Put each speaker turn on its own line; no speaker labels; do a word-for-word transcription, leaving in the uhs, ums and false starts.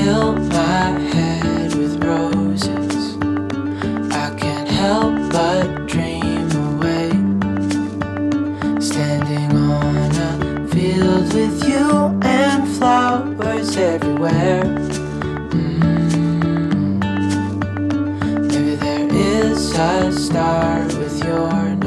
fill my head with roses. I can't help but dream away, standing on a field with you and flowers everywhere. Mm. Maybe there is a star with your name.